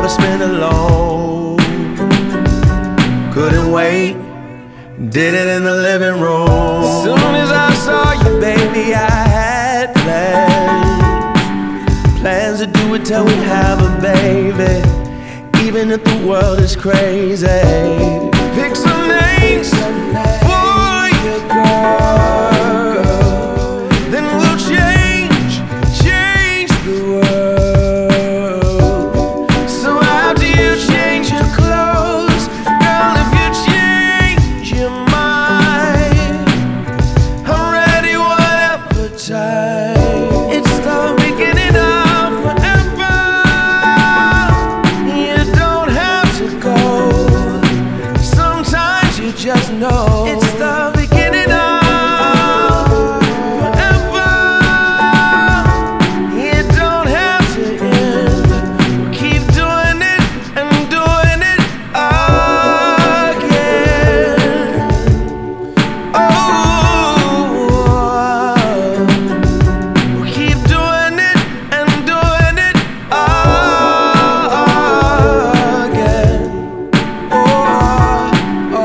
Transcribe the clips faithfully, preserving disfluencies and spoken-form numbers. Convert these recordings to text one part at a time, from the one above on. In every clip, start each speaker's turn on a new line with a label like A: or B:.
A: never spent alone. Couldn't wait, did it in the living room. As soon as I saw you, baby, I had plans. Plans to do it till we have a baby, even if the world is crazy. Pick some names, boy, your girl. Then we'll change, change the world. So how do you change your clothes? Girl, if you change your mind, I'm ready whatever time. It's the beginning of forever. You don't have to go. Sometimes you just know. It's the beginning of forever. You don't have to end. Keep doing it and doing it again. Oh, keep doing it and doing it again. Oh, oh.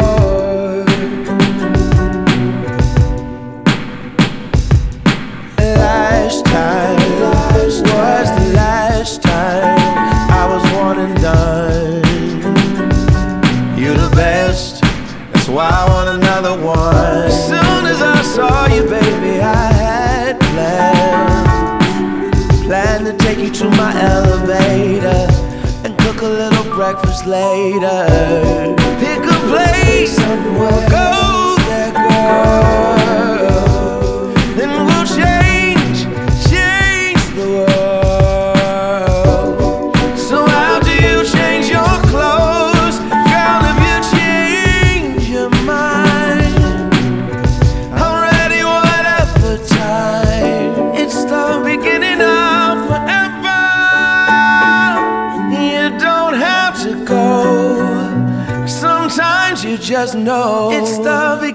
A: Last time was the last time I was one and done. You the best, that's why I want another one. As soon as I saw you, baby, I had plans. Planned to take you to my elevator and cook a little breakfast later. Pick a place and we'll go there, girl. Then we'll change, change the world. So how do you change your clothes? Girl, if you change your mind, I'm ready whatever time. It's the beginning of forever. You don't have to go. Sometimes you just know. It's the beginning.